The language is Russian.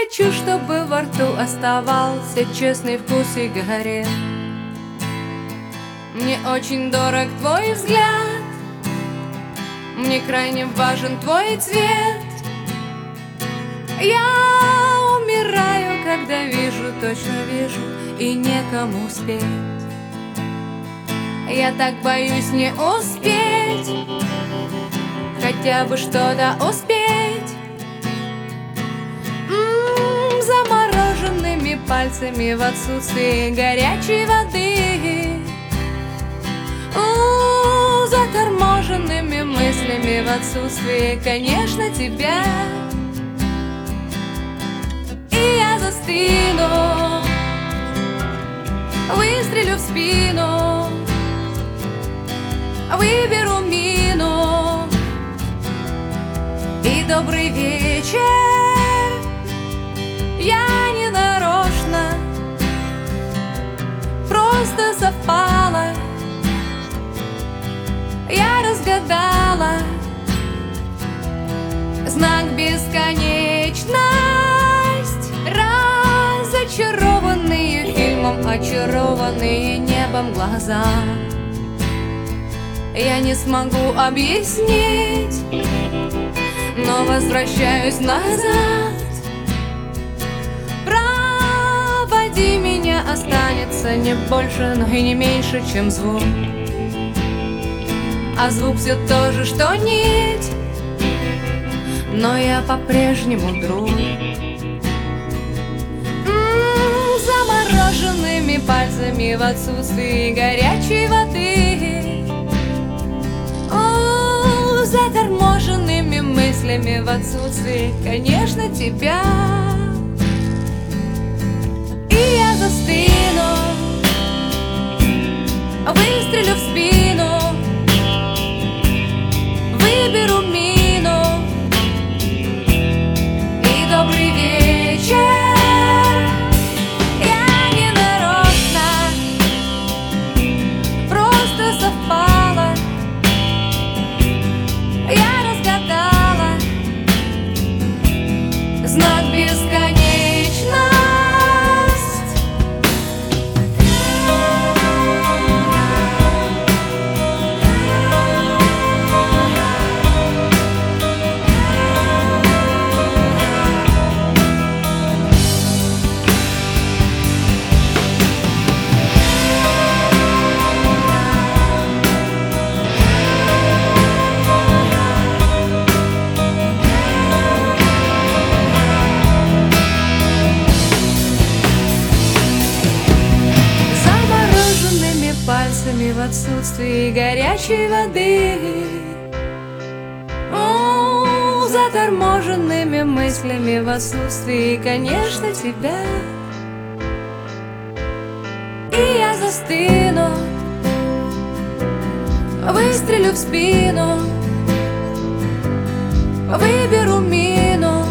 хочу, чтобы во рту оставался честный вкус сигарет. Мне очень дорог твой взгляд, мне крайне важен твой цвет. Я умираю, когда вижу, точно вижу, и некому спеть. Я так боюсь не успеть, хотя бы что-то успеть. Замороженными пальцами в отсутствии горячей воды, заторможенными мыслями в отсутствии, конечно, тебя. И я застыну, выстрелю в спину, выберу мину. И добрый вечер, я не нарочно, просто совпало. Я разгадала знак бесконечность. Разочарованные фильмом, очарованные небом глаза. Я не смогу объяснить, но возвращаюсь назад. Проводи меня, останется не больше, но и не меньше, чем звук. А звук все то же, что нить, но я по-прежнему друг. Замороженными пальцами в отсутствии горячей воды, заторможенными мыслями в отсутствии, конечно, тебя. И я застыну, выстрелю в спину, выберу мину. И добрый вечер, я не нарочно, просто совпало. Я разгадала знак бесконечность. В отсутствии горячей воды, заторможенными мыслями в отсутствии, конечно, тебя. И я застыну, выстрелю в спину, выберу мину.